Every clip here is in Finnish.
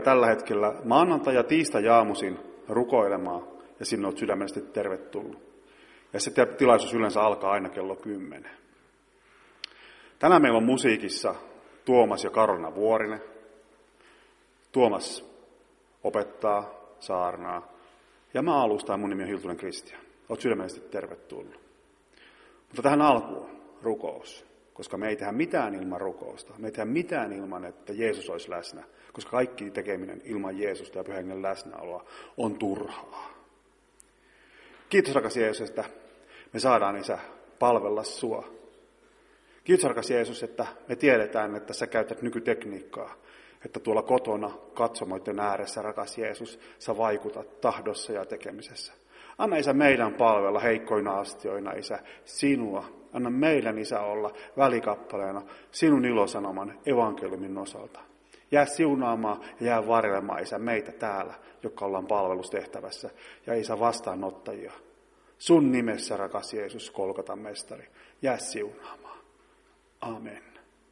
Tällä hetkellä maanantai- ja tiistai-aamuisin rukoilemaan ja sinne olet sydämellisesti tervetullut. Ja se tilaisuus yleensä alkaa aina kello 10. Tänään meillä on musiikissa Tuomas ja Karolina Vuorinen. Tuomas opettaa, saarnaa ja mä alustan, mun nimi on Hiltunen Kristian. Olet sydämellisesti tervetullut. Mutta tähän alkuun rukous, koska me ei tehdä mitään ilman rukousta. Me ei tehdä mitään ilman, että Jeesus olisi läsnä, koska kaikki tekeminen ilman Jeesusta ja Pyhän Hengen läsnäoloa on turhaa. Kiitos rakas Jeesus, että me saadaan, Isä, palvella sua. Kiitos rakas Jeesus, että me tiedetään, että sä käytät nykytekniikkaa, että tuolla kotona katsomoiden ääressä, rakas Jeesus, sä vaikutat tahdossa ja tekemisessä. Anna, Isä, meidän palvella heikkoina astioina, Isä, sinua. Anna meidän, Isä, olla välikappaleena sinun ilosanoman evankeliumin osalta. Jää siunaamaan ja jää varjelemaan, Isä, meitä täällä, jotka ollaan palvelustehtävässä, ja Isä, vastaanottajia. Sun nimessä, rakas Jeesus, Golgatan mestari, jää siunaamaan. Amen.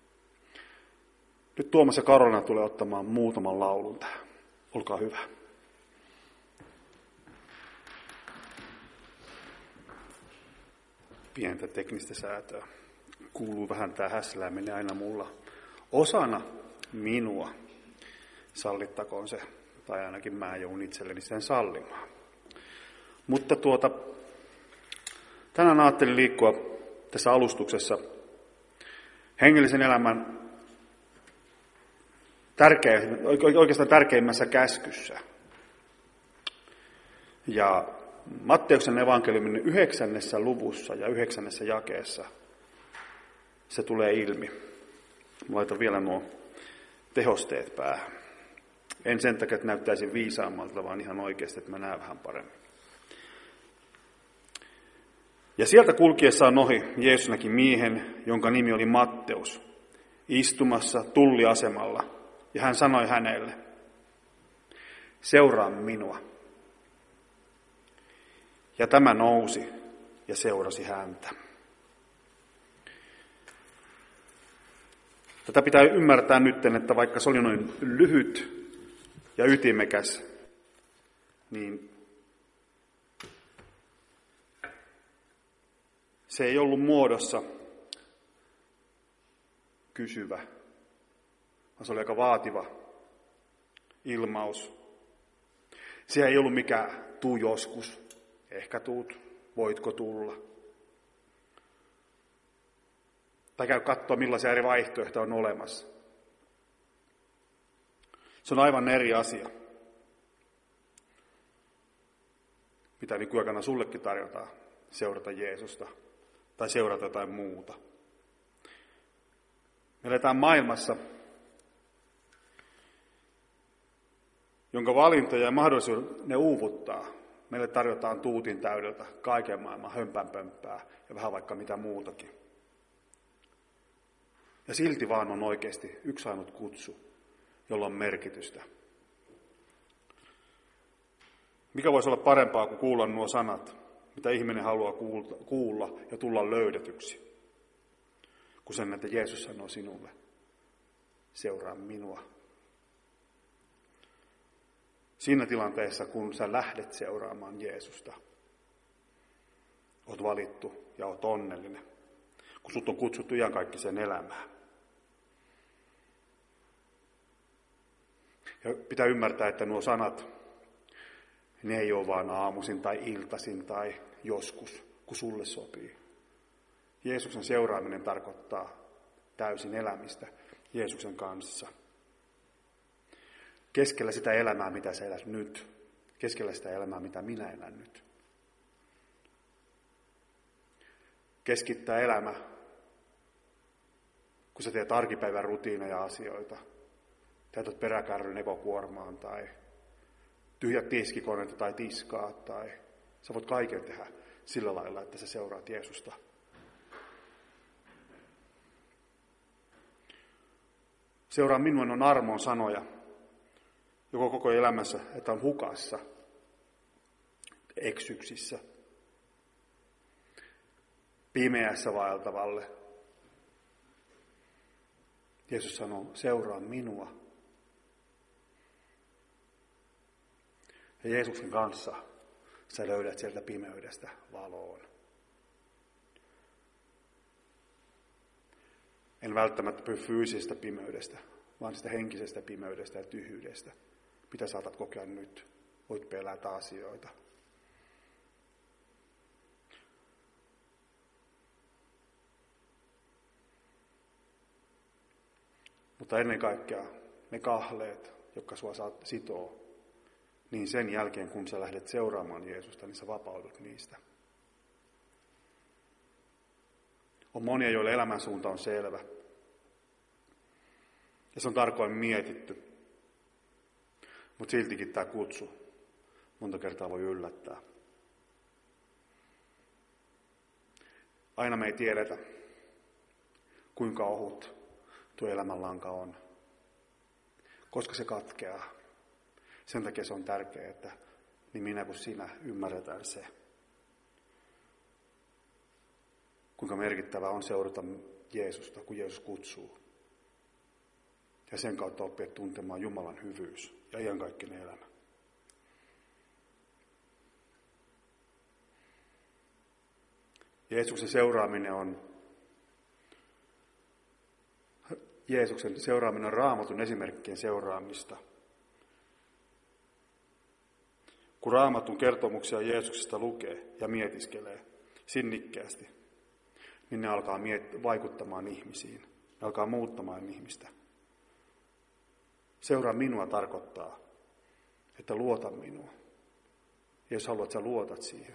Nyt Tuomas ja Karolina tulee ottamaan muutaman laulun tähän. Olkaa hyvä. Pientä teknistä säätöä. Kuuluu vähän tää häslääminen aina mulla osana minua. Sallittakoon se, tai ainakin mä joudun itselleni sen sallimaan. Mutta tänään ajattelin liikkua tässä alustuksessa hengellisen elämän oikeastaan tärkeimmässä käskyssä. Ja Matteuksen evankeliumin 9. luvussa ja 9. jakeessa se tulee ilmi. Mä laitan vielä nuo tehosteet päähän. En sen takia, että näyttäisin viisaammalta, vaan ihan oikeasti, että mä näen vähän paremmin. Ja sieltä kulkiessaan ohi Jeesus näki miehen, jonka nimi oli Matteus, istumassa tulliasemalla. Ja hän sanoi hänelle, seuraa minua. Ja tämä nousi ja seurasi häntä. Tätä pitää ymmärtää nyt, että vaikka se oli noin lyhyt ja ytimekäs, niin se ei ollut muodossa kysyvä, vaan se oli aika vaativa ilmaus. Se ei ollut mikään tuu joskus, ehkä tuut, voitko tulla. Tai käy katsoa, millaisia eri vaihtoehtoja on olemassa. Se on aivan eri asia, mitä nykyaikana sullekin tarjotaan, seurata Jeesusta tai seurata jotain muuta. Me eletään maailmassa, jonka valintoja ja mahdollisuudet ne uuvuttaa. Meille tarjotaan tuutin täydeltä kaiken maailman hömpänpömppää ja vähän vaikka mitä muutakin. Ja silti vaan on oikeasti yksi ainut kutsu, jolla on merkitystä. Mikä voisi olla parempaa kuin kuulla nuo sanat, mitä ihminen haluaa kuulla ja tulla löydetyksi, kuin sen, että Jeesus sanoo sinulle, seuraa minua. Siinä tilanteessa, kun sä lähdet seuraamaan Jeesusta, oot valittu ja oot onnellinen, kun sut on kutsuttu iankaikkiseen elämään. Ja pitää ymmärtää, että nuo sanat, ne ei ole vaan aamuisin tai iltaisin tai joskus, kun sulle sopii. Jeesuksen seuraaminen tarkoittaa täysin elämistä Jeesuksen kanssa. Keskellä sitä elämää, mitä sä elät nyt. Keskellä sitä elämää, mitä minä elän nyt. Keskittää elämä, kun sä teet arkipäivän rutiineja ja asioita. Täytät peräkärryn ekokuormaan tai tyhjät tiskikoneita tai tiskaa. Tai sä voit kaiken tehdä sillä lailla, että sä seuraat Jeesusta. Seuraa minua on armon sanoja. Joko koko elämässä, että on hukassa, eksyksissä, pimeässä vaeltavalle. Jeesus sanoo, seuraa minua. Ja Jeesuksen kanssa sä löydät sieltä pimeydestä valoon. En välttämättä puhu fyysisestä pimeydestä, vaan sitä henkisestä pimeydestä ja tyhjyydestä, mitä saatat kokea nyt. Voit pelätä asioita. Mutta ennen kaikkea ne kahleet, jotka sua sitoo, niin sen jälkeen kun sä lähdet seuraamaan Jeesusta, niin sä vapaudut niistä. On monia, joille elämänsuunta on selvä. Ja se on tarkoin mietitty. Mutta siltikin tämä kutsu monta kertaa voi yllättää. Aina me ei tiedetä, kuinka ohut tuo elämänlanka on. Koska se katkeaa. Sen takia se on tärkeää, että niin minä kuin sinä ymmärretään se. Kuinka merkittävää on seurata Jeesusta, kun Jeesus kutsuu. Ja sen kautta oppia tuntemaan Jumalan hyvyys ja iankaikkinen elämä. Jeesuksen seuraaminen on Raamatun esimerkkien seuraamista. Kun Raamatun kertomuksia Jeesuksesta lukee ja mietiskelee sinnikkäästi, niin ne alkaa vaikuttamaan ihmisiin. Ne alkaa muuttamaan ihmistä. Seuraa minua tarkoittaa, että luota minua. Ja jos haluat, sä luotat siihen.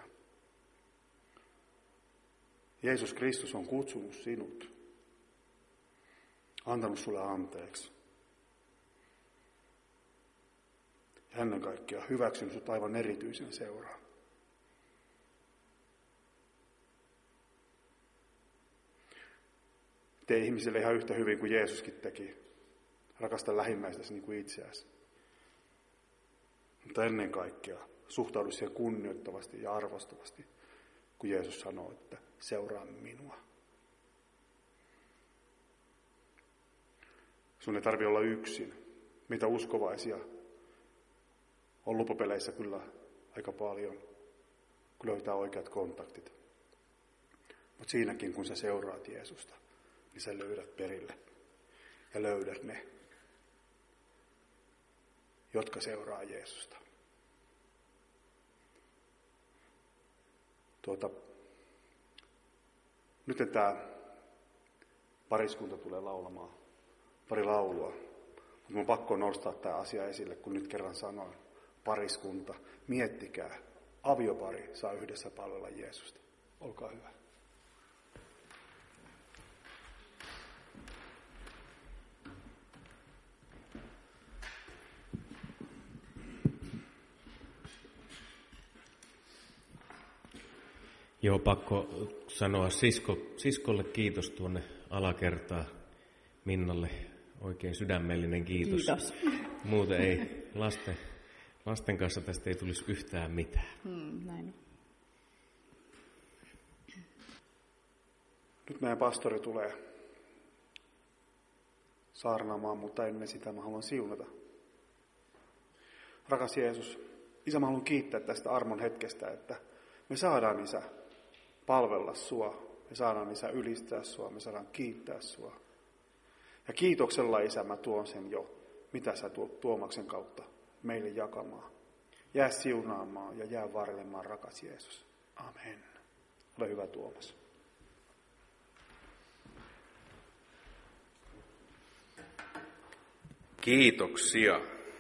Jeesus Kristus on kutsunut sinut. Antanut sulle anteeksi. Ja ennen kaikkea hyväksynyt sut aivan erityisen seuraan. Tee ihmisille ihan yhtä hyvin kuin Jeesuskin teki. Rakasta lähimmäistäsi niin kuin itseäsi. Mutta ennen kaikkea suhtaudu siihen kunnioittavasti ja arvostavasti, kun Jeesus sanoo, että seuraa minua. Sun ei tarvitse olla yksin. Mitä uskovaisia on lupapeleissä kyllä aika paljon, kun löytää oikeat kontaktit. Mutta siinäkin, kun sä seuraat Jeesusta, niin sä löydät perille ja löydät ne, jotka seuraa Jeesusta. Nyt tämä pariskunta tulee laulamaan pari laulua. Mutta minun on pakko nostaa tämä asia esille, kun nyt kerran sanoin. Pariskunta, miettikää, aviopari saa yhdessä palvella Jeesusta. Olkaa hyvä. Joo, pakko sanoa siskolle kiitos tuonne alakertaan. Minnalle oikein sydämellinen kiitos. Kiitos. Muuten ei lasten kanssa tästä ei tulisi yhtään mitään. Näin. Nyt meidän pastori tulee saarnaamaan, mutta ennen sitä mä haluan siunata. Rakas Jeesus, Isä, mä haluan kiittää tästä armon hetkestä, että me saadaan, Isä, palvella sua. Me saadaan, Isä, ylistää sua. Me saadaan kiittää sua. Ja kiitoksella, Isä, mä tuon sen jo, mitä sä tuot Tuomaksen kautta meille jakamaan. Jää siunaamaan ja jää varjelemaan, rakas Jeesus. Amen. Ole hyvä, Tuomas. Kiitoksia.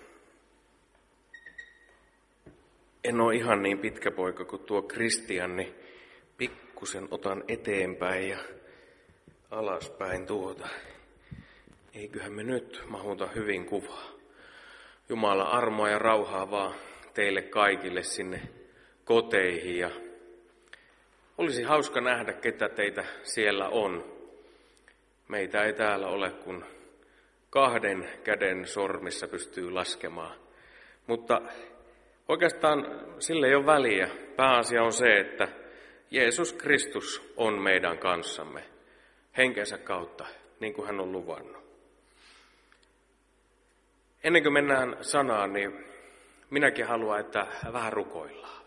En ole ihan niin pitkä poika kuin tuo Kristian, niin pikkusen otan eteenpäin ja alaspäin tuota. Eiköhän me nyt mahuta hyvin kuvaa. Jumala armoa ja rauhaa vaan teille kaikille sinne koteihin. Ja olisi hauska nähdä, ketä teitä siellä on. Meitä ei täällä ole, kun 2 käden sormissa pystyy laskemaan. Mutta oikeastaan sille ei ole väliä. Pääasia on se, että Jeesus Kristus on meidän kanssamme henkensä kautta, niin kuin hän on luvannut. Ennen kuin mennään sanaan, niin minäkin haluan, että vähän rukoillaan.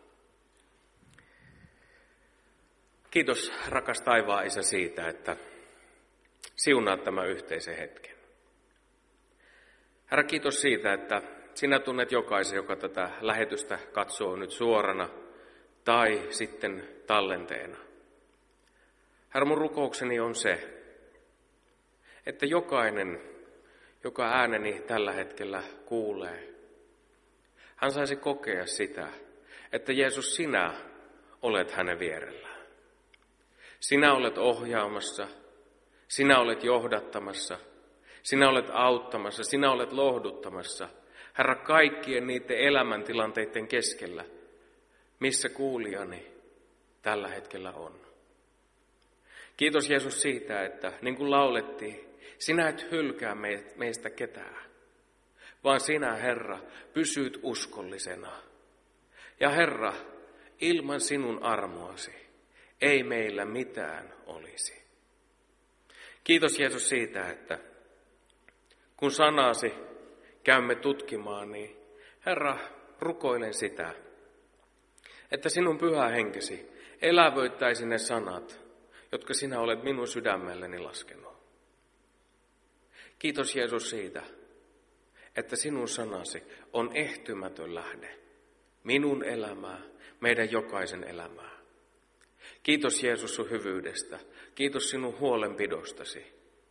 Kiitos rakas taivaan Isä siitä, että siunaat tämän yhteisen hetken. Herra, kiitos siitä, että sinä tunnet jokaisen, joka tätä lähetystä katsoo nyt suorana tai sitten tallenteena. Herra, mun rukoukseni on se, että jokainen, joka ääneni tällä hetkellä kuulee, hän saisi kokea sitä, että Jeesus, sinä olet hänen vierellään. Sinä olet ohjaamassa, sinä olet johdattamassa, sinä olet auttamassa, sinä olet lohduttamassa. Herra, kaikkien niiden elämäntilanteiden keskellä, missä kuulijani tällä hetkellä on. Kiitos Jeesus siitä, että niin kuin laulettiin, sinä et hylkää meistä ketään, vaan sinä, Herra, pysyt uskollisena. Ja Herra, ilman sinun armoasi ei meillä mitään olisi. Kiitos Jeesus siitä, että kun sanasi käymme tutkimaan, niin Herra, rukoilen sitä, että sinun pyhä henkesi elävöittäisi ne sanat, jotka sinä olet minun sydämelleni laskenut. Kiitos Jeesus siitä, että sinun sanasi on ehtymätön lähde minun elämää, meidän jokaisen elämää. Kiitos Jeesus sun hyvyydestä, kiitos sinun huolenpidostasi.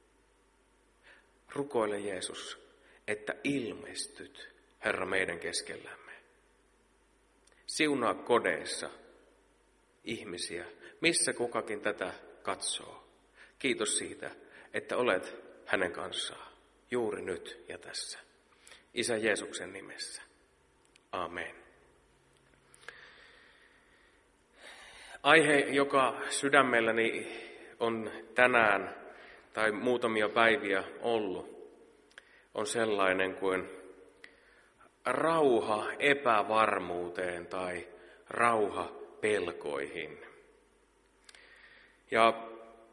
Rukoile Jeesus, että ilmestyt, Herra, meidän keskellämme. Siunaa kodeissa ihmisiä, missä kukakin tätä katsoo. Kiitos siitä, että olet hänen kanssaan juuri nyt ja tässä. Isä Jeesuksen nimessä. Amen. Aihe, joka sydämelläni on tänään tai muutamia päiviä ollut, on sellainen kuin rauha epävarmuuteen tai rauha pelkoihin. Ja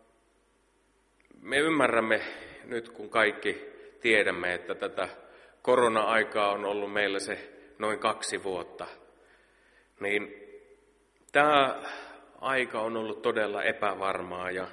me ymmärrämme nyt, kun kaikki tiedämme, että tätä korona-aikaa on ollut meillä se noin 2 vuotta, niin tämä aika on ollut todella epävarmaa ja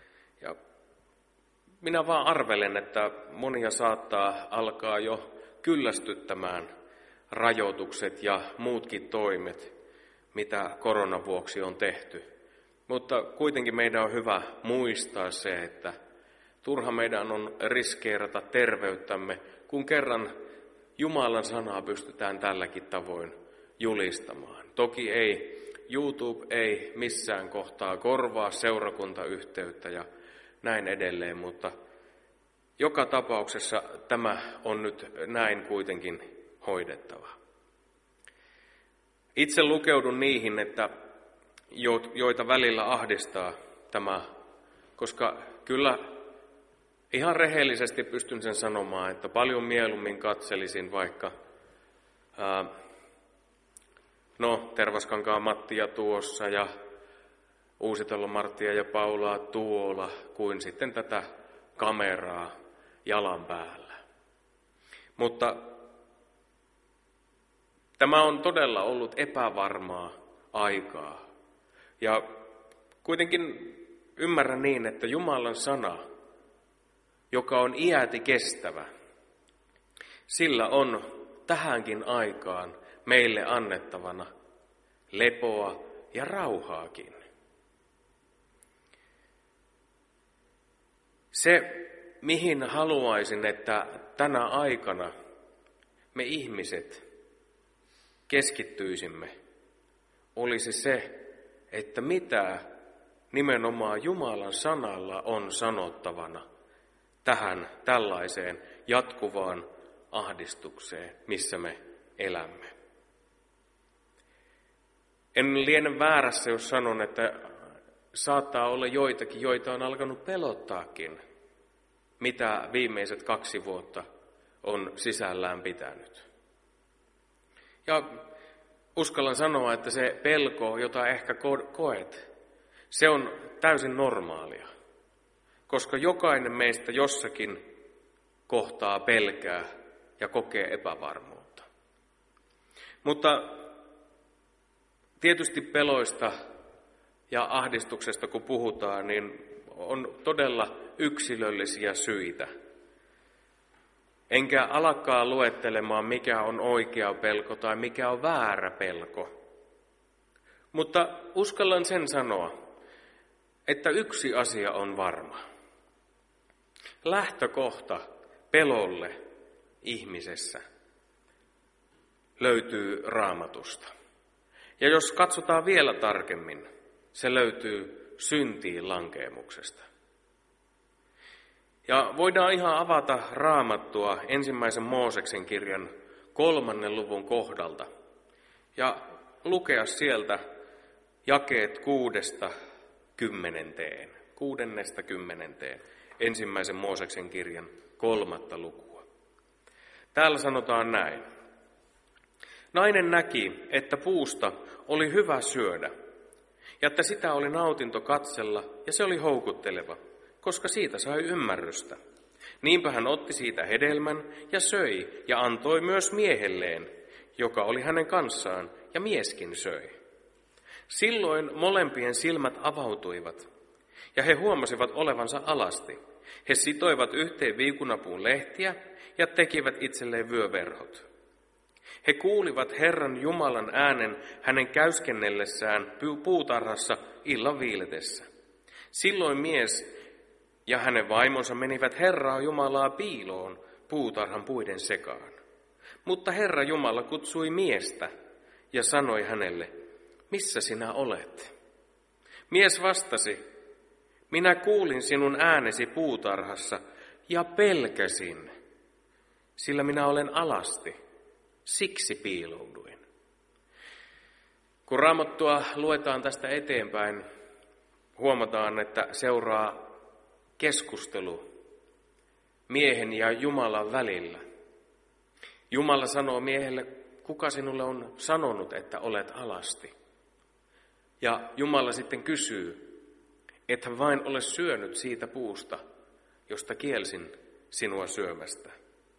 minä vaan arvelen, että monia saattaa alkaa jo kyllästyttämään rajoitukset ja muutkin toimet, mitä koronan vuoksi on tehty. Mutta kuitenkin meidän on hyvä muistaa se, että turha meidän on riskeerata terveyttämme, kun kerran Jumalan sanaa pystytään tälläkin tavoin julistamaan. Toki YouTube ei missään kohtaa korvaa seurakuntayhteyttä ja näin edelleen, mutta joka tapauksessa tämä on nyt näin kuitenkin hoidettava. Itse lukeudun niihin, että joita välillä ahdistaa tämä, koska kyllä ihan rehellisesti pystyn sen sanomaan, että paljon mieluummin katselisin vaikka Tervaskankaan Mattia tuossa ja Uusitalon Marttia ja Paulaa tuolla, kuin sitten tätä kameraa jalan päällä. Mutta tämä on todella ollut epävarmaa aikaa. Ja kuitenkin ymmärrän niin, että Jumalan sana, joka on iäti kestävä, sillä on tähänkin aikaan meille annettavana lepoa ja rauhaakin. Se, mihin haluaisin, että tänä aikana me ihmiset keskittyisimme, olisi se, että mitä nimenomaan Jumalan sanalla on sanottavana tähän tällaiseen jatkuvaan ahdistukseen, missä me elämme. En liene väärässä, jos sanon, että saattaa olla joitakin, joita on alkanut pelottaakin, mitä viimeiset 2 vuotta on sisällään pitänyt. Ja uskallan sanoa, että se pelko, jota ehkä koet, se on täysin normaalia, koska jokainen meistä jossakin kohtaa pelkää ja kokee epävarmuutta. Mutta tietysti peloista ja ahdistuksesta kun puhutaan, niin on todella yksilöllisiä syitä. Enkä alakaan luettelemaan, mikä on oikea pelko tai mikä on väärä pelko. Mutta uskallan sen sanoa, että yksi asia on varma. Lähtökohta pelolle ihmisessä löytyy Raamatusta. Ja jos katsotaan vielä tarkemmin, se löytyy syntiin lankeemuksesta. Ja voidaan ihan avata Raamattua 1. Mooseksen kirjan 3. luvun kohdalta ja lukea sieltä jakeet 6-10. 1. Mooseksen kirjan 3. lukua. Täällä sanotaan näin. Nainen näki, että puusta oli hyvä syödä, ja että sitä oli nautinto katsella, ja se oli houkutteleva, koska siitä sai ymmärrystä. Niinpä hän otti siitä hedelmän ja söi, ja antoi myös miehelleen, joka oli hänen kanssaan, ja mieskin söi. Silloin molempien silmät avautuivat, ja he huomasivat olevansa alasti. He sitoivat yhteen viikunapuun lehtiä, ja tekivät itselleen vyöverhot. He kuulivat Herran Jumalan äänen hänen käyskennellessään puutarhassa illan viiletessä. Silloin mies ja hänen vaimonsa menivät Herraa Jumalaa piiloon puutarhan puiden sekaan. Mutta Herra Jumala kutsui miestä ja sanoi hänelle, missä sinä olet? Mies vastasi, minä kuulin sinun äänesi puutarhassa ja pelkäsin, sillä minä olen alasti. Siksi piilouduin. Kun Raamattua luetaan tästä eteenpäin, huomataan, että seuraa keskustelu miehen ja Jumalan välillä. Jumala sanoo miehelle, kuka sinulle on sanonut, että olet alasti? Ja Jumala sitten kysyy, ethän vain ole syönyt siitä puusta, josta kielsin sinua syömästä.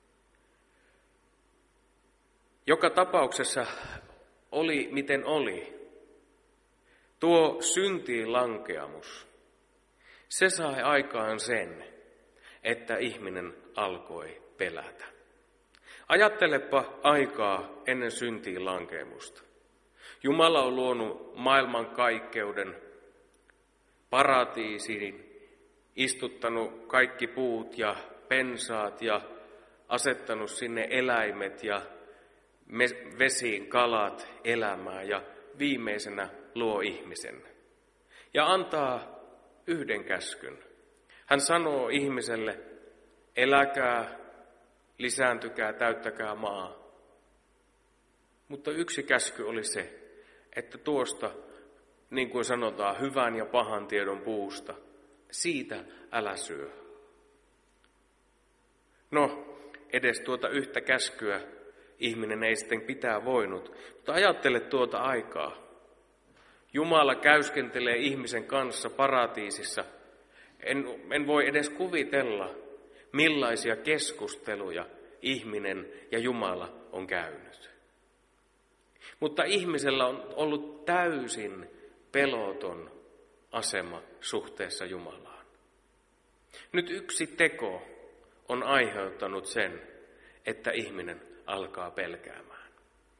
Joka tapauksessa oli miten oli. Tuo syntiin lankeamus, se sai aikaan sen, että ihminen alkoi pelätä. Ajattelepa aikaa ennen syntiin lankeemusta. Jumala on luonut maailmankaikkeuden, paratiisiin, istuttanut kaikki puut ja pensaat ja asettanut sinne eläimet ja vesiin kalat elämää ja viimeisenä luo ihmisen. Ja antaa yhden käskyn. Hän sanoo ihmiselle, eläkää, lisääntykää, täyttäkää maa. Mutta yksi käsky oli se, että tuosta, niin kuin sanotaan, hyvän ja pahan tiedon puusta, siitä älä syö. No, edes tuota yhtä käskyä ihminen ei sitten pitää voinut, mutta ajattele tuota aikaa. Jumala käyskentelee ihmisen kanssa paratiisissa. En voi edes kuvitella, millaisia keskusteluja ihminen ja Jumala on käynyt. Mutta ihmisellä on ollut täysin peloton asema suhteessa Jumalaan. Nyt yksi teko on aiheuttanut sen, että ihminen alkaa pelkäämään.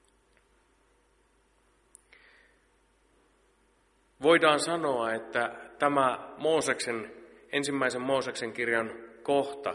Voidaan sanoa, että tämä ensimmäisen Mooseksen kirjan kohta,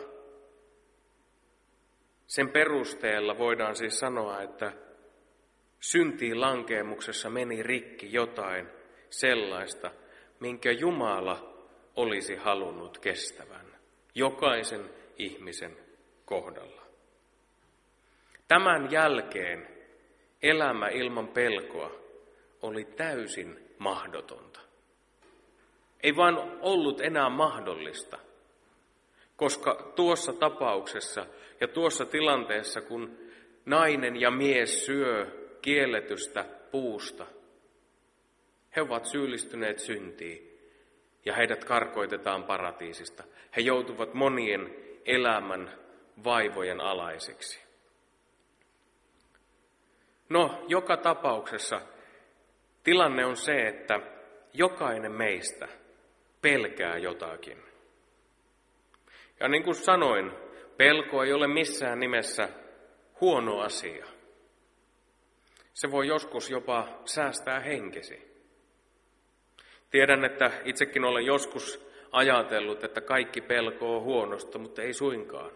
sen perusteella voidaan siis sanoa, että syntiin lankeemuksessa meni rikki jotain sellaista, minkä Jumala olisi halunnut kestävän jokaisen ihmisen kohdalla. Tämän jälkeen elämä ilman pelkoa oli täysin mahdotonta. Ei vaan ollut enää mahdollista, koska tuossa tapauksessa ja tuossa tilanteessa, kun nainen ja mies syö kielletystä puusta, he ovat syyllistyneet syntiin ja heidät karkoitetaan paratiisista. He joutuvat monien elämän vaivojen alaisiksi. No, joka tapauksessa tilanne on se, että jokainen meistä pelkää jotakin. Ja niin kuin sanoin, pelko ei ole missään nimessä huono asia. Se voi joskus jopa säästää henkesi. Tiedän, että itsekin olen joskus ajatellut, että kaikki pelko on huonosta, mutta ei suinkaan.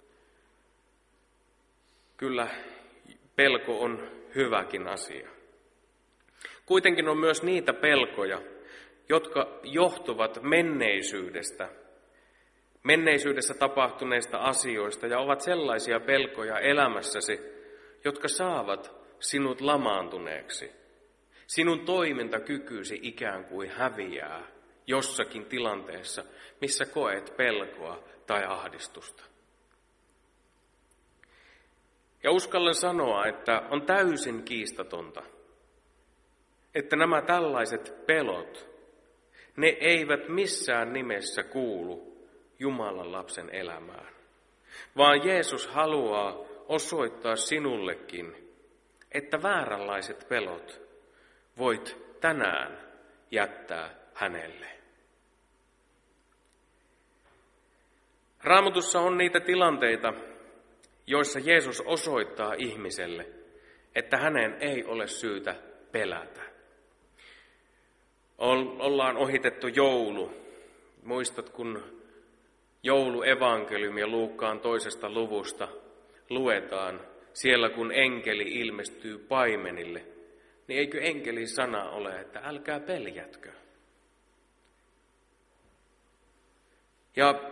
Kyllä pelko on hyväkin asia. Kuitenkin on myös niitä pelkoja, jotka johtuvat menneisyydessä tapahtuneista asioista ja ovat sellaisia pelkoja elämässäsi, jotka saavat sinut lamaantuneeksi. Sinun toimintakykysi ikään kuin häviää jossakin tilanteessa, missä koet pelkoa tai ahdistusta. Ja uskallan sanoa, että on täysin kiistatonta, että nämä tällaiset pelot, ne eivät missään nimessä kuulu Jumalan lapsen elämään, vaan Jeesus haluaa osoittaa sinullekin, että vääränlaiset pelot voit tänään jättää hänelle. Raamatussa on niitä tilanteita, joissa Jeesus osoittaa ihmiselle, että hänen ei ole syytä pelätä. Ollaan ohitettu joulu. Muistat, kun jouluevankeliumia Luukkaan 2. luvusta luetaan, siellä kun enkeli ilmestyy paimenille, niin eikö enkelin sana ole, että älkää peljätkö? Ja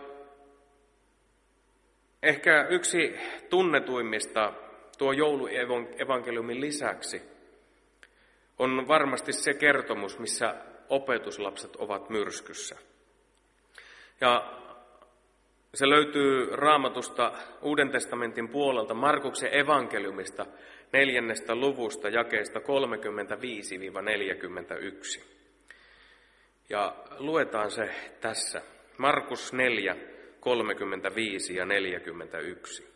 ehkä yksi tunnetuimmista tuo jouluevankeliumin lisäksi on varmasti se kertomus, missä opetuslapset ovat myrskyssä. Ja se löytyy Raamatusta Uuden testamentin puolelta Markuksen evankeliumista 4. luvusta jakeesta 35-41. Ja luetaan se tässä. Markus 4, 35 ja 41.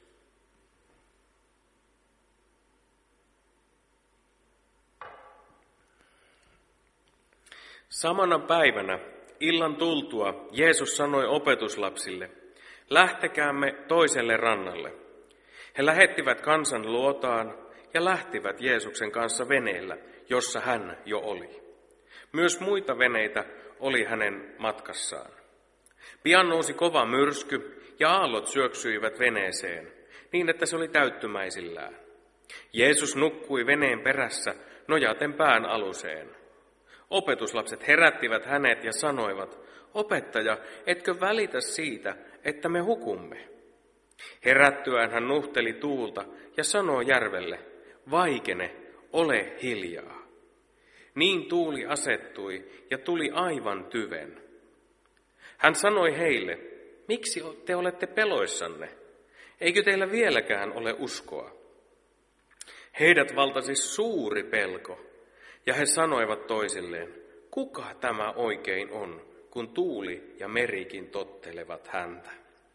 Samana päivänä illan tultua Jeesus sanoi opetuslapsille, lähtekäämme toiselle rannalle. He lähettivät kansan luotaan ja lähtivät Jeesuksen kanssa veneellä, jossa hän jo oli. Myös muita veneitä oli hänen matkassaan. Pian nousi kova myrsky ja aallot syöksyivät veneeseen, niin että se oli täyttymäisillään. Jeesus nukkui veneen perässä nojaten pään aluseen. Opetuslapset herättivät hänet ja sanoivat, opettaja, etkö välitä siitä, että me hukumme? Herättyään hän nuhteli tuulta ja sanoi järvelle, vaikene, ole hiljaa. Niin tuuli asettui ja tuli aivan tyven. Hän sanoi heille, miksi te olette peloissanne? Eikö teillä vieläkään ole uskoa? Heidät valtasi suuri pelko, ja he sanoivat toisilleen, kuka tämä oikein on, kun tuuli ja merikin tottelevat häntä?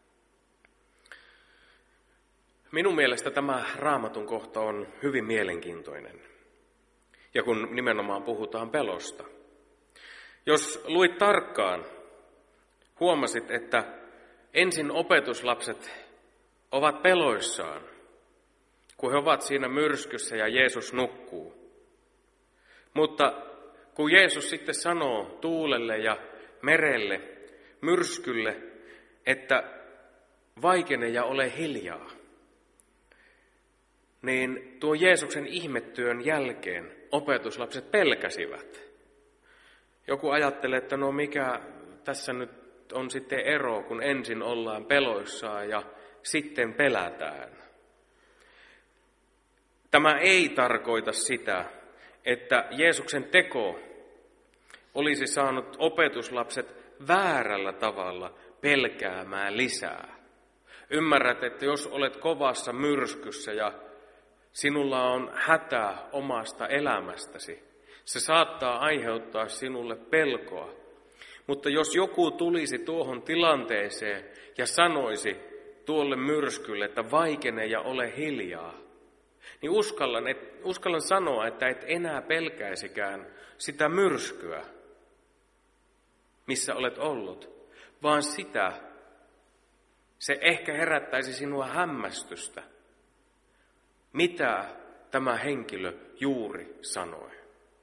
Minun mielestä tämä Raamatun kohta on hyvin mielenkiintoinen, ja kun nimenomaan puhutaan pelosta. Jos luit tarkkaan, huomasit, että ensin opetuslapset ovat peloissaan, kun he ovat siinä myrskyssä ja Jeesus nukkuu. Mutta kun Jeesus sitten sanoo tuulelle ja merelle, myrskylle, että vaikene ja ole hiljaa, niin tuo Jeesuksen ihmetyön jälkeen opetuslapset pelkäsivät. Joku ajattelee, että no mikä tässä nyt on sitten ero, kun ensin ollaan peloissaan ja sitten pelätään. Tämä ei tarkoita sitä, että Jeesuksen teko olisi saanut opetuslapset väärällä tavalla pelkäämään lisää. Ymmärrät, että jos olet kovassa myrskyssä ja sinulla on hätä omasta elämästäsi, se saattaa aiheuttaa sinulle pelkoa. Mutta jos joku tulisi tuohon tilanteeseen ja sanoisi tuolle myrskylle, että vaikene ja ole hiljaa, niin uskallan sanoa, että et enää pelkäisikään sitä myrskyä, missä olet ollut, vaan se ehkä herättäisi sinua hämmästystä, mitä tämä henkilö juuri sanoi.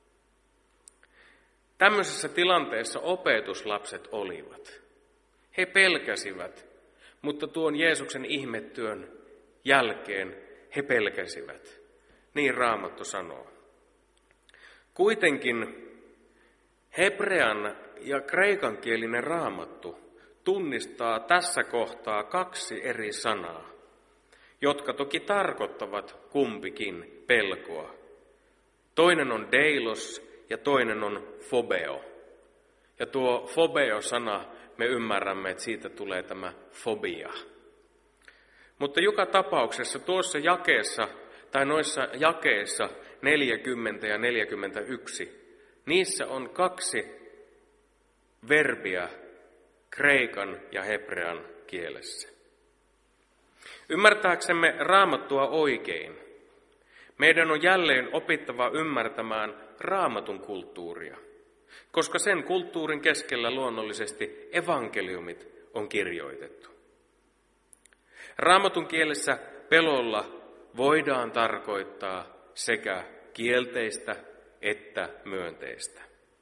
Tämmöisessä tilanteessa opetuslapset olivat. He pelkäsivät, mutta tuon Jeesuksen ihmetyön jälkeen he pelkäsivät. Niin Raamattu sanoo. Kuitenkin hebrean ja kreikankielinen Raamattu tunnistaa tässä kohtaa 2 eri sanaa, jotka toki tarkoittavat kumpikin pelkoa. Toinen on deilos ja toinen on phobeo. Ja tuo phobeo-sana, me ymmärrämme, että siitä tulee tämä fobia. Mutta joka tapauksessa tuossa jakeessa, tai noissa jakeissa 40 ja 41, niissä on 2 verbiä kreikan ja hebrean kielessä. Ymmärtääksemme Raamattua oikein, meidän on jälleen opittava ymmärtämään Raamatun kulttuuria, koska sen kulttuurin keskellä luonnollisesti evankeliumit on kirjoitettu. Raamatun kielessä pelolla voidaan tarkoittaa sekä kielteistä että myönteistä.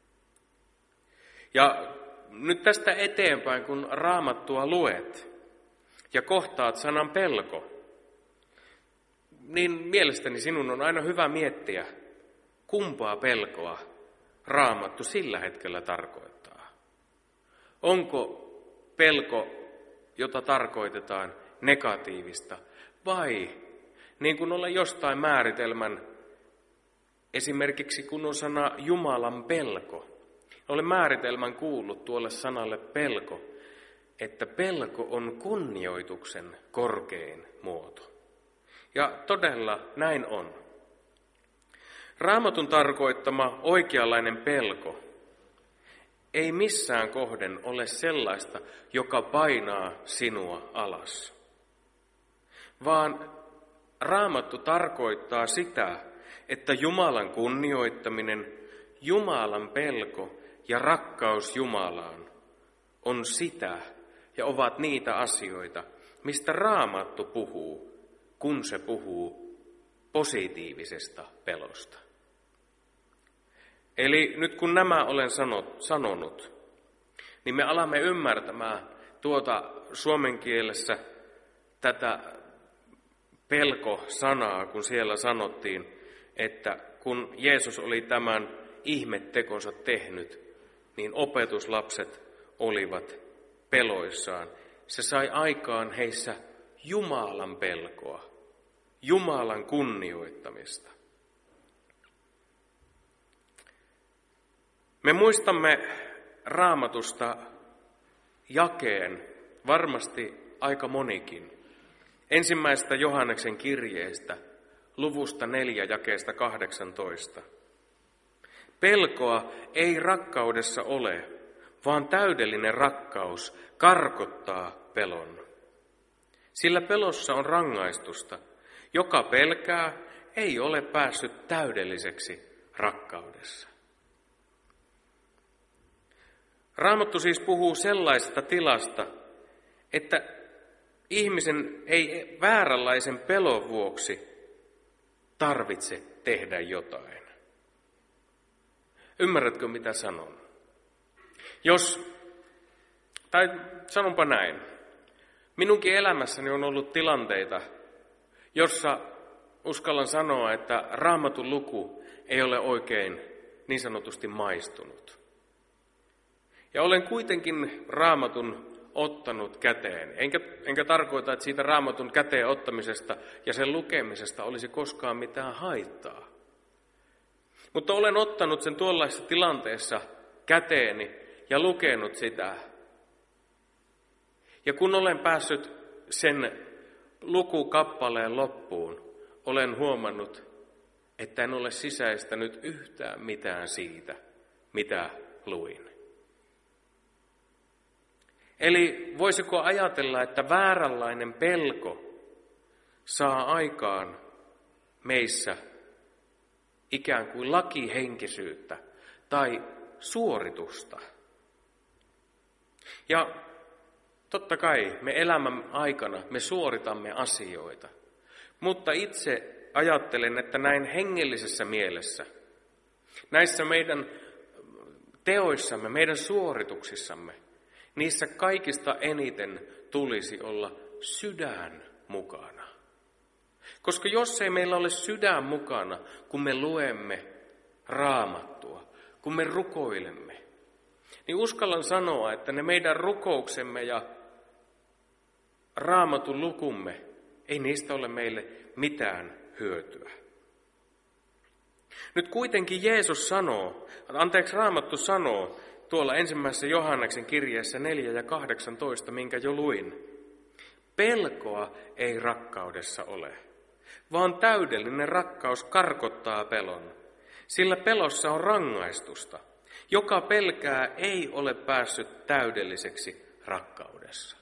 Ja nyt tästä eteenpäin, kun Raamattua luet ja kohtaat sanan pelko, niin mielestäni sinun on aina hyvä miettiä, kumpaa pelkoa Raamattu sillä hetkellä tarkoittaa. Onko pelko, jota tarkoitetaan, negatiivista vai niin kuin olen jostain määritelmän, esimerkiksi kun on sana Jumalan pelko. Olen määritelmän kuullut tuolle sanalle pelko, että pelko on kunnioituksen korkein muoto. Ja todella näin on. Raamatun tarkoittama oikeanlainen pelko ei missään kohden ole sellaista, joka painaa sinua alas, vaan Raamattu tarkoittaa sitä, että Jumalan kunnioittaminen, Jumalan pelko ja rakkaus Jumalaan on sitä ja ovat niitä asioita, mistä Raamattu puhuu, kun se puhuu positiivisesta pelosta. Eli nyt kun nämä olen sanonut, niin me alamme ymmärtämään tuota suomen kielessä tätä pelko-sanaa, kun siellä sanottiin, että kun Jeesus oli tämän ihmettekonsa tehnyt, niin opetuslapset olivat peloissaan. Se sai aikaan heissä Jumalan pelkoa, Jumalan kunnioittamista. Me muistamme Raamatusta jakeen, varmasti aika monikin, ensimmäisestä Johanneksen kirjeestä, luvusta 4, jakeesta 18. Pelkoa ei rakkaudessa ole, vaan täydellinen rakkaus karkottaa pelon. Sillä pelossa on rangaistusta. Joka pelkää, ei ole päässyt täydelliseksi rakkaudessa. Raamattu siis puhuu sellaisesta tilasta, että ihmisen ei vääränlaisen pelon vuoksi tarvitse tehdä jotain. Ymmärrätkö, mitä sanon? Sanonpa näin. Minunkin elämässäni on ollut tilanteita, jossa uskallan sanoa, että Raamatun luku ei ole oikein niin sanotusti maistunut. Ja olen kuitenkin Raamatun ottanut käteen. Enkä tarkoita, että siitä Raamatun käteen ottamisesta ja sen lukemisesta olisi koskaan mitään haittaa. Mutta olen ottanut sen tuollaisessa tilanteessa käteeni ja lukenut sitä. Ja kun olen päässyt sen lukukappaleen loppuun, olen huomannut, että en ole sisäistänyt yhtään mitään siitä, mitä luin. Eli voisiko ajatella, että vääränlainen pelko saa aikaan meissä ikään kuin lakihenkisyyttä tai suoritusta. Ja totta kai me elämän aikana me suoritamme asioita, mutta itse ajattelen, että näin hengellisessä mielessä, näissä meidän teoissamme, meidän suorituksissamme, niissä kaikista eniten tulisi olla sydän mukana. Koska jos ei meillä ole sydän mukana, kun me luemme Raamattua, kun me rukoilemme, niin uskallan sanoa, että ne meidän rukouksemme ja Raamatun lukumme, ei niistä ole meille mitään hyötyä. Nyt kuitenkin Raamattu sanoo tuolla 1. Johanneksen kirjeessä 4 ja 18, minkä jo luin. Pelkoa ei rakkaudessa ole, vaan täydellinen rakkaus karkottaa pelon, sillä pelossa on rangaistusta. Joka pelkää ei ole päässyt täydelliseksi rakkaudessa.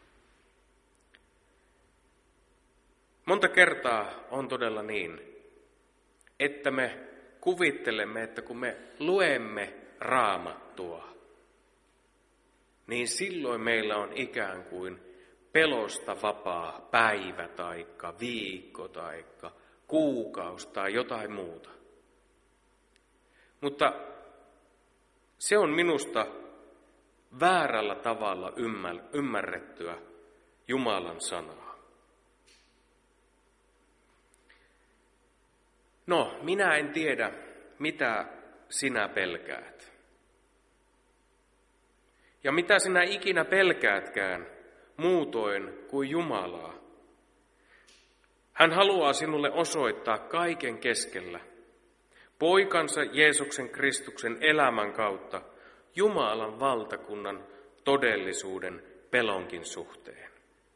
Monta kertaa on todella niin, että me kuvittelemme, että kun me luemme Raamattua, niin silloin meillä on ikään kuin pelosta vapaa päivä taikka viikko taikka kuukausi tai jotain muuta. Mutta se on minusta väärällä tavalla ymmärrettyä Jumalan sanaa. No, minä en tiedä, mitä sinä pelkäät. Ja mitä sinä ikinä pelkäätkään muutoin kuin Jumalaa. Hän haluaa sinulle osoittaa kaiken keskellä Poikansa Jeesuksen Kristuksen elämän kautta Jumalan valtakunnan todellisuuden pelonkin suhteen.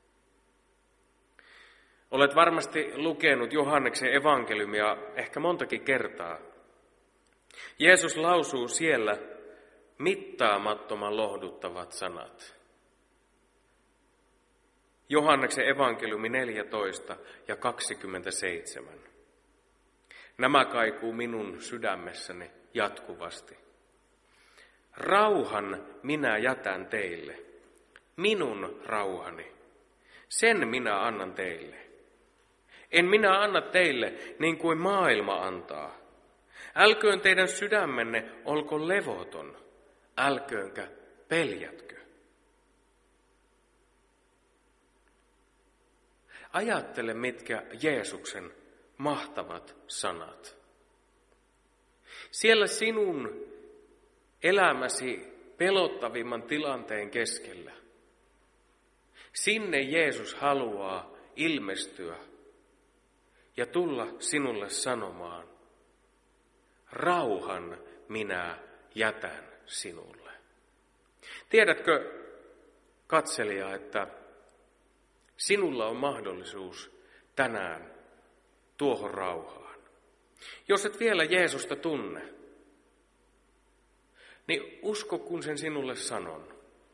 Olet varmasti lukenut Johanneksen evankeliumia ehkä montakin kertaa. Jeesus lausuu siellä mittaamattoman lohduttavat sanat. Johanneksen evankeliumi 14 ja 27. Nämä kaikuu minun sydämessäni jatkuvasti. Rauhan minä jätän teille, minun rauhani, sen minä annan teille. En minä anna teille niin kuin maailma antaa. Älköön teidän sydämenne olko levoton, älköönkä peljätkö. Ajattele, mitkä Jeesuksen mahtavat sanat. Siellä sinun elämäsi pelottavimman tilanteen keskellä. Sinne Jeesus haluaa ilmestyä ja tulla sinulle sanomaan, rauhan minä jätän sinulle. Tiedätkö, katselija, että sinulla on mahdollisuus tänään tuohon rauhaan. Jos et vielä Jeesusta tunne, niin usko, kun sen sinulle sanon.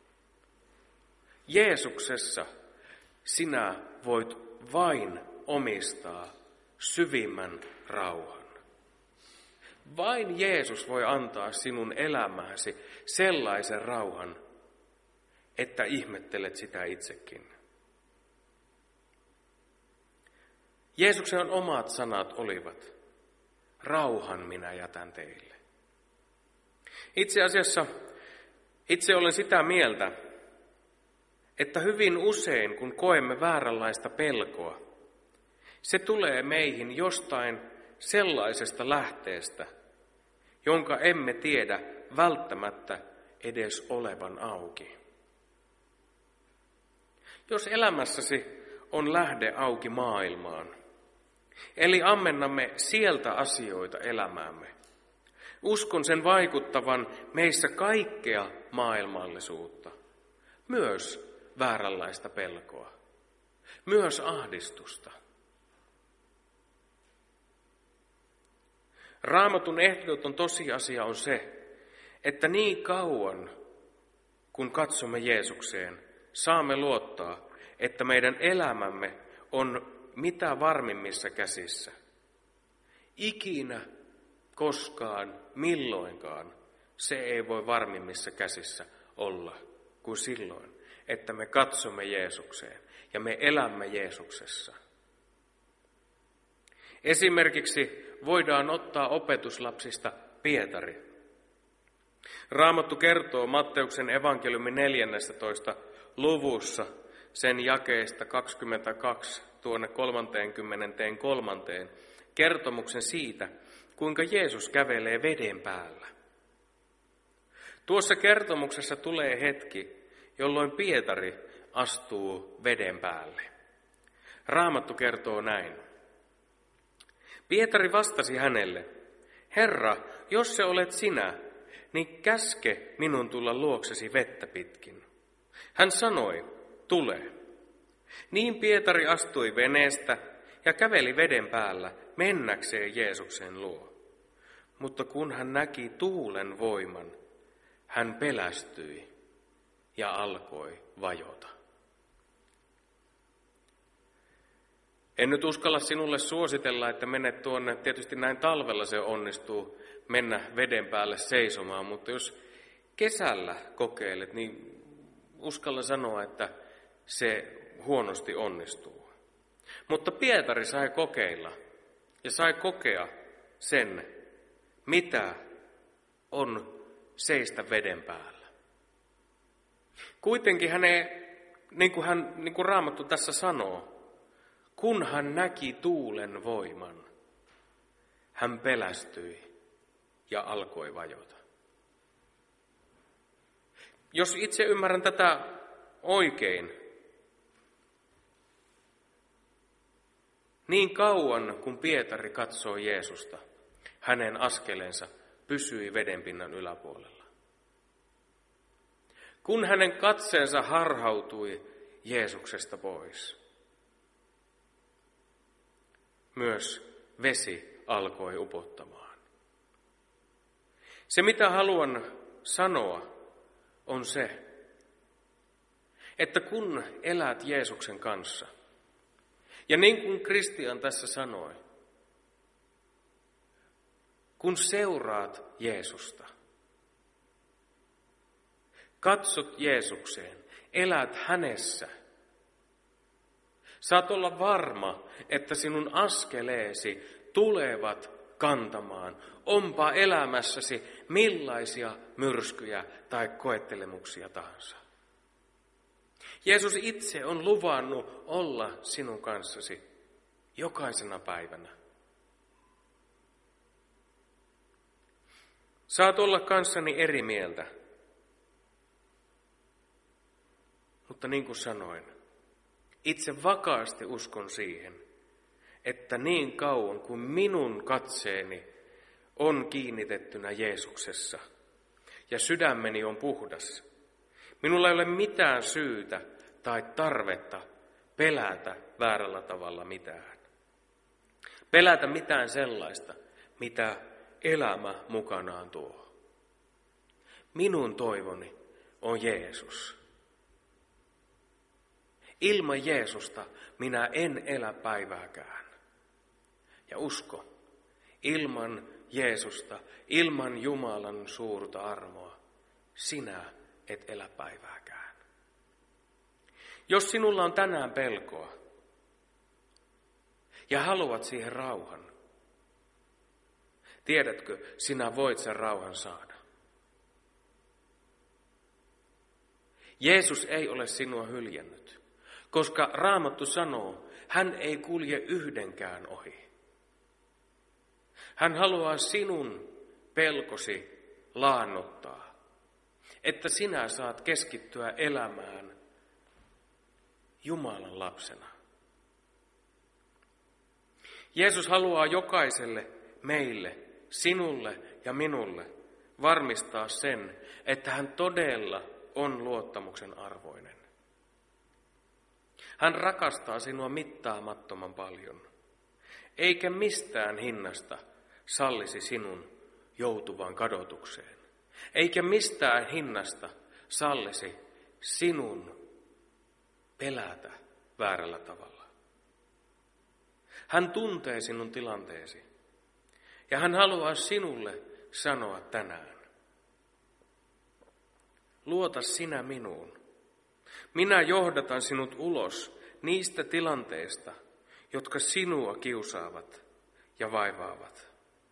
Jeesuksessa sinä voit vain omistaa syvimmän rauhan. Vain Jeesus voi antaa sinun elämääsi sellaisen rauhan, että ihmettelet sitä itsekin. Jeesuksen omat sanat olivat, rauhan minä jätän teille. Itse asiassa itse olen sitä mieltä, että hyvin usein kun koemme vääränlaista pelkoa, se tulee meihin jostain sellaisesta lähteestä, jonka emme tiedä välttämättä edes olevan auki. Jos elämässäsi on lähde auki maailmaan, eli ammennamme sieltä asioita elämäämme, uskon sen vaikuttavan meissä kaikkea maailmallisuutta, myös vääränlaista pelkoa, myös ahdistusta. Raamatun ehdoton tosiasia on se, että niin kauan kun katsomme Jeesukseen, saamme luottaa, että meidän elämämme on mitä varmimmissa käsissä. Ikinä, koskaan, milloinkaan se ei voi varmimmissa käsissä olla kuin silloin, että me katsomme Jeesukseen ja me elämme Jeesuksessa. Esimerkiksi voidaan ottaa opetuslapsista Pietari. Raamattu kertoo Matteuksen evankeliumin 14. luvussa sen jakeesta 22 tuonne 33. kertomuksen siitä, kuinka Jeesus kävelee veden päällä. Tuossa kertomuksessa tulee hetki, jolloin Pietari astuu veden päälle. Raamattu kertoo näin. Pietari vastasi hänelle, Herra, jos se olet sinä, niin käske minun tulla luoksesi vettä pitkin. Hän sanoi, tule. Niin Pietari astui veneestä ja käveli veden päällä mennäkseen Jeesuksen luo. Mutta kun hän näki tuulen voiman, hän pelästyi ja alkoi vajota. En nyt uskalla sinulle suositella, että menet tuonne, tietysti näin talvella se onnistuu mennä veden päälle seisomaan, mutta jos kesällä kokeilet, niin uskalla sanoa, että se huonosti onnistuu. Mutta Pietari sai kokeilla ja sai kokea sen, mitä on seistä veden päällä. Kuitenkin niin kuin Raamattu tässä sanoo, kun hän näki tuulen voiman, hän pelästyi ja alkoi vajota. Jos itse ymmärrän tätä oikein, niin kauan kun Pietari katsoi Jeesusta, hänen askelensa pysyi vedenpinnan yläpuolella. Kun hänen katseensa harhautui Jeesuksesta pois, myös vesi alkoi upottamaan. Se, mitä haluan sanoa, on se, että kun elät Jeesuksen kanssa, ja niin kuin Kristian tässä sanoi, kun seuraat Jeesusta, katsot Jeesukseen, elät hänessä, saat olla varma, että sinun askeleesi tulevat kantamaan, onpa elämässäsi millaisia myrskyjä tai koettelemuksia tahansa. Jeesus itse on luvannut olla sinun kanssasi jokaisena päivänä. Saat olla kanssani eri mieltä, mutta niin kuin sanoin, itse vakaasti uskon siihen, että niin kauan kuin minun katseeni on kiinnitettynä Jeesuksessa ja sydämeni on puhdas, minulla ei ole mitään syytä tai tarvetta pelätä väärällä tavalla mitään. Pelätä mitään sellaista, mitä elämä mukanaan tuo. Minun toivoni on Jeesus. Ilman Jeesusta minä en elä päivääkään. Ja usko, ilman Jeesusta, ilman Jumalan suurta armoa, sinä et elä päivääkään. Jos sinulla on tänään pelkoa ja haluat siihen rauhan, tiedätkö, sinä voit sen rauhan saada. Jeesus ei ole sinua hyljännyt, koska Raamattu sanoo, hän ei kulje yhdenkään ohi. Hän haluaa sinun pelkosi laannuttaa, että sinä saat keskittyä elämään Jumalan lapsena. Jeesus haluaa jokaiselle meille, sinulle ja minulle varmistaa sen, että hän todella on luottamuksen arvoinen. Hän rakastaa sinua mittaamattoman paljon, eikä mistään hinnasta sallisi sinun joutuvan kadotukseen, eikä mistään hinnasta sallisi sinun pelätä väärällä tavalla. Hän tuntee sinun tilanteesi. Ja hän haluaa sinulle sanoa tänään. Luota sinä minuun. Minä johdatan sinut ulos niistä tilanteista, jotka sinua kiusaavat ja vaivaavat.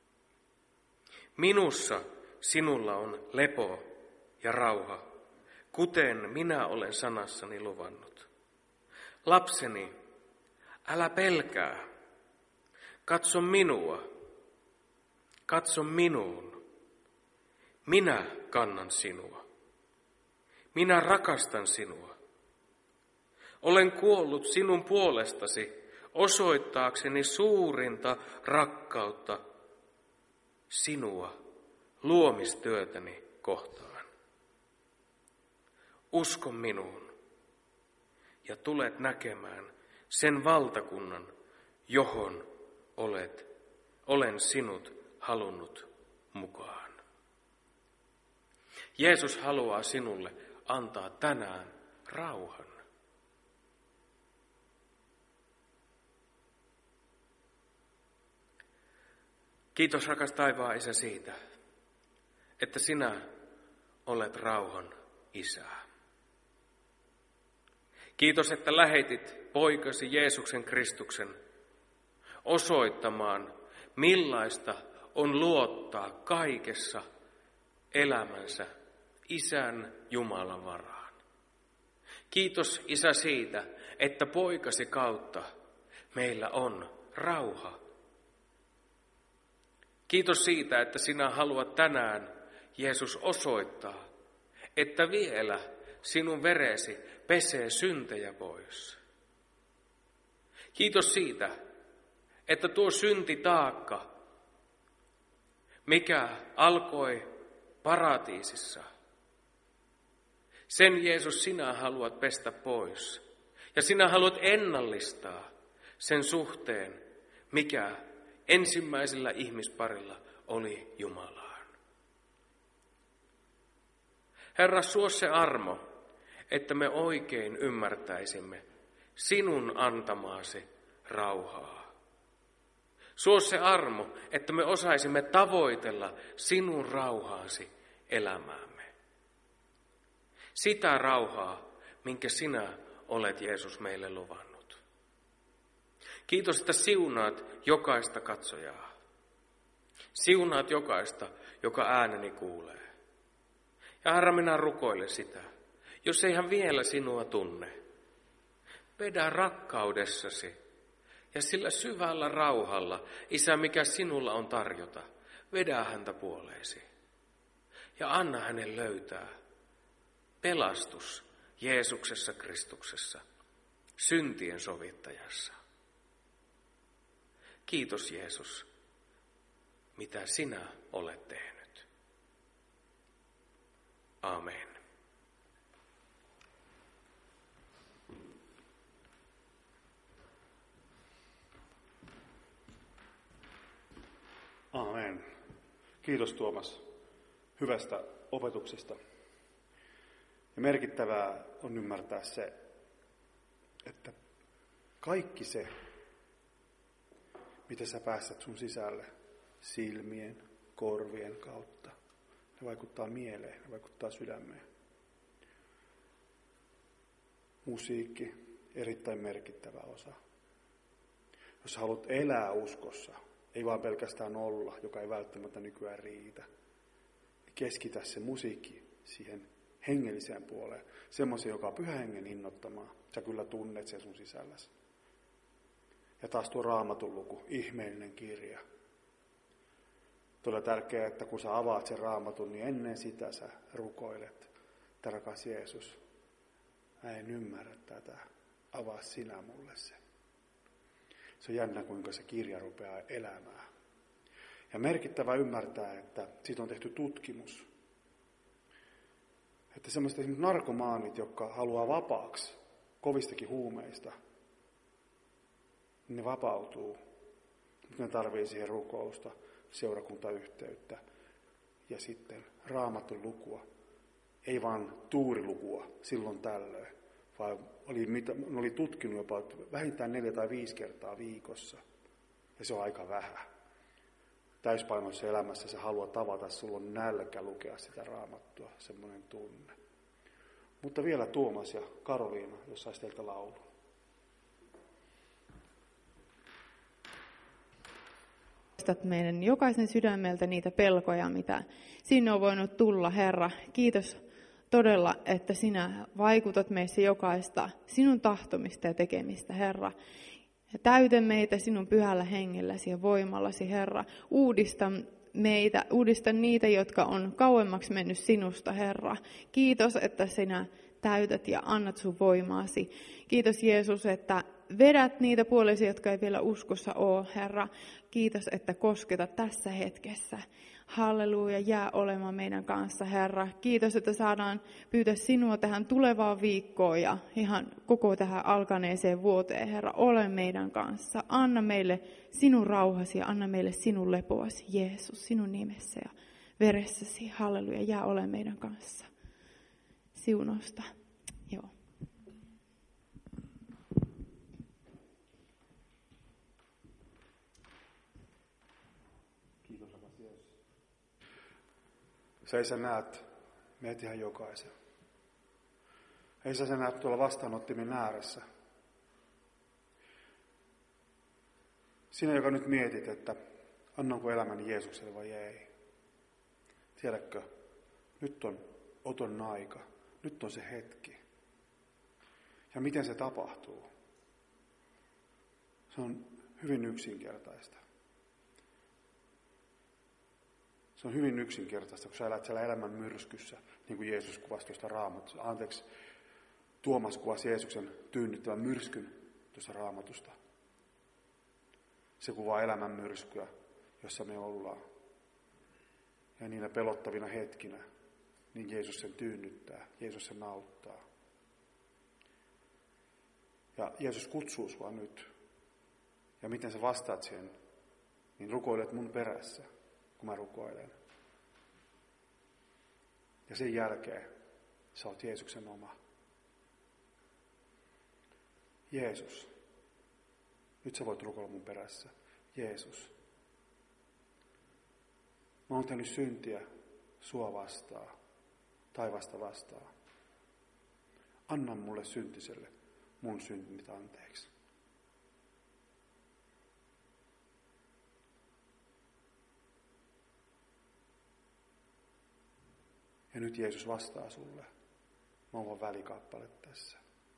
Minussa sinulla on lepo ja rauha, kuten minä olen sanassani luvannut. Lapseni, älä pelkää. Katso minua. Katso minuun. Minä kannan sinua. Minä rakastan sinua. Olen kuollut sinun puolestasi osoittaakseni suurinta rakkautta sinua luomistyötäni kohtaan. Usko minuun ja tulet näkemään sen valtakunnan, johon olen sinut halunnut mukaan. Jeesus haluaa sinulle antaa tänään rauhan. Kiitos rakas taivaan Isä siitä, että sinä olet rauhan Isä. Kiitos, että lähetit poikasi Jeesuksen Kristuksen osoittamaan, millaista on luottaa kaikessa elämänsä Isän Jumalan varaan. Kiitos Isä siitä, että poikasi kautta meillä on rauha. Kiitos siitä, että sinä haluat tänään, Jeesus, osoittaa, että vielä sinun veresi pesee syntejä pois. Kiitos siitä, että tuo syntitaakka, mikä alkoi paratiisissa, sen Jeesus sinä haluat pestä pois. Ja sinä haluat ennallistaa sen suhteen, mikä ensimmäisellä ihmisparilla oli Jumalaan. Herra, suo se armo, että me oikein ymmärtäisimme sinun antamaasi rauhaa. Suo se armo, että me osaisimme tavoitella sinun rauhaasi elämäämme. Sitä rauhaa, minkä sinä olet, Jeesus, meille luvannut. Kiitos, että siunaat jokaista katsojaa. Siunaat jokaista, joka ääneni kuulee. Ja Herra, minä rukoilen sitä, jos ei hän vielä sinua tunne. Vedä rakkaudessasi ja sillä syvällä rauhalla, Isä, mikä sinulla on tarjota, vedä häntä puoleesi. Ja anna hänen löytää pelastus Jeesuksessa Kristuksessa, syntien sovittajassa. Kiitos Jeesus, mitä sinä olet tehnyt. Amen. Amen. Kiitos Tuomas hyvästä opetuksesta. Ja merkittävää on ymmärtää se, että kaikki se, mitä sä päästät sun sisälle silmien, korvien kautta, ne vaikuttaa mieleen, ne vaikuttaa sydämeen. Musiikki, erittäin merkittävä osa. Jos haluat elää uskossa, ei vaan pelkästään olla, joka ei välttämättä nykyään riitä, niin keskitä se musiikki siihen hengelliseen puoleen, semmoisen, joka on Pyhän Hengen innoittamaa. Sä kyllä tunnet sen sun sisälläsi. Ja taas tuo Raamatun luku, ihmeellinen kirja. Todella tärkeää, että kun sä avaat sen Raamatun, niin ennen sitä sä rukoilet, että rakas Jeesus, mä en ymmärrä tätä, avaa sinä mulle se. Se on jännä, kuinka se kirja rupeaa elämään. Ja merkittävä ymmärtää, että siitä on tehty tutkimus. Että sellaiset esimerkiksi narkomaanit, jotka haluaa vapaaksi kovistakin huumeista, ne vapautuu. Mutta ne tarvitsee siihen rukousta, seurakuntayhteyttä ja sitten Raamatun lukua. Ei vaan tuurilukua silloin tällöin, vaan ne oli tutkinut jopa vähintään 4 tai 5 kertaa viikossa. Ja se on aika vähän. täyspainoisessa elämässä se haluaa tavata, sulla on nälkä lukea sitä Raamattua, semmoinen tunne. Mutta vielä Tuomas ja Karoliina, jos saisi teiltä laulun. Poistat meidän jokaisen sydämeltä niitä pelkoja, mitä sinne on voinut tulla, Herra. Kiitos todella, että sinä vaikutat meissä jokaista sinun tahtomista ja tekemistä, Herra. Ja täytä meitä sinun pyhällä hengelläsi ja voimallasi, Herra. Uudista meitä, uudista niitä, jotka on kauemmaksi mennyt sinusta, Herra. Kiitos, että sinä täytät ja annat sun voimaasi. Kiitos Jeesus, että vedät niitä puolisia, jotka ei vielä uskossa ole, Herra. Kiitos, että kosketat tässä hetkessä. Halleluja, jää olemaan meidän kanssa, Herra. Kiitos, että saadaan pyytää sinua tähän tulevaan viikkoon ja ihan koko tähän alkaneeseen vuoteen, Herra. Ole meidän kanssa. Anna meille sinun rauhasi ja anna meille sinun lepoasi, Jeesus, sinun nimessä ja veressäsi. Halleluja, jää ole meidän kanssa. Siunosta. Joo. Sä ei sä näet meitä ihan jokaisen. Ei sä näet tuolla vastaanottimen ääressä. Sinä, joka nyt mietit, että annanko elämäni Jeesukselle vai ei. Tiedätkö, nyt on oton aika. Nyt on se hetki. Ja miten se tapahtuu? Se on hyvin yksinkertaista. Se on hyvin yksinkertaista, kun sä elät siellä elämän myrskyssä, niin kuin Jeesus kuvasi tuosta Raamatusta. Tuomas kuvasi Jeesuksen tyynnyttävän myrskyn tuosta Raamatusta. Se kuvaa elämän myrskyä, jossa me ollaan. Ja niinä pelottavina hetkinä, niin Jeesus sen tyynnyttää, Jeesus sen auttaa. Ja Jeesus kutsuu sua nyt. Ja miten sä vastaat siihen, niin rukoilet mun perässä, kun mä rukoilen. Ja sen jälkeen sä oot Jeesuksen oma. Jeesus, nyt sä voit rukoilla mun perässä. Jeesus, mä oon tehnyt syntiä sua vastaan, taivasta vastaan. Anna mulle syntiselle mun synnit anteeksi. Ja nyt Jeesus vastaa sulle. Mä oon vaan välikappale tässä.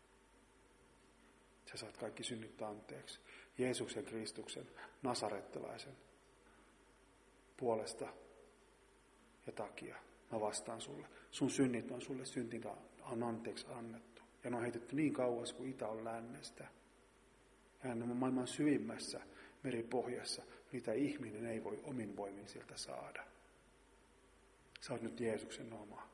Sä saat kaikki synnit anteeksi. Jeesuksen Kristuksen, nasarettalaisen puolesta ja takia. Mä vastaan sulle. Sun synnit on sulle syntintä on anteeksi annettu. Ja ne on heitetty niin kauas kuin itä on lännestä. Ja ne on maailman syvimmässä meripohjassa. Niitä ihminen ei voi omin voimin sieltä saada. Sä oot nyt Jeesuksen oma.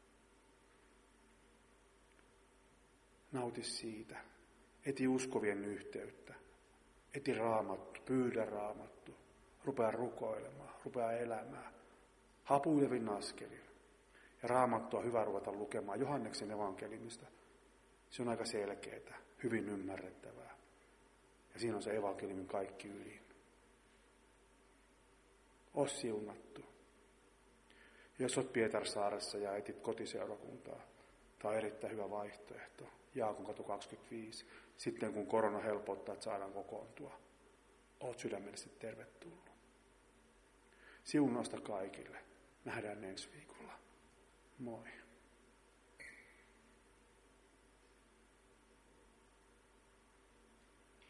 Nauti siitä. Eti uskovien yhteyttä. Eti raamattu, pyydä raamattu. Rupea rukoilemaan, rupea elämään. Hapuilevin askelin. Ja raamattua on hyvä ruveta lukemaan Johanneksen evankeliumista. Se on aika selkeää, hyvin ymmärrettävää. Ja siinä on se evankeliumin kaikki ydin. Oo siunattu. Jos olet Pietarsaaressa ja etit kotiseurakuntaa, tämä on erittäin hyvä vaihtoehto. Jaakon katu 25. Sitten kun korona helpottaa, että saadaan kokoontua. Olet sydämellisesti tervetullut. Siunausta kaikille. Nähdään ensi viikolla. Moi.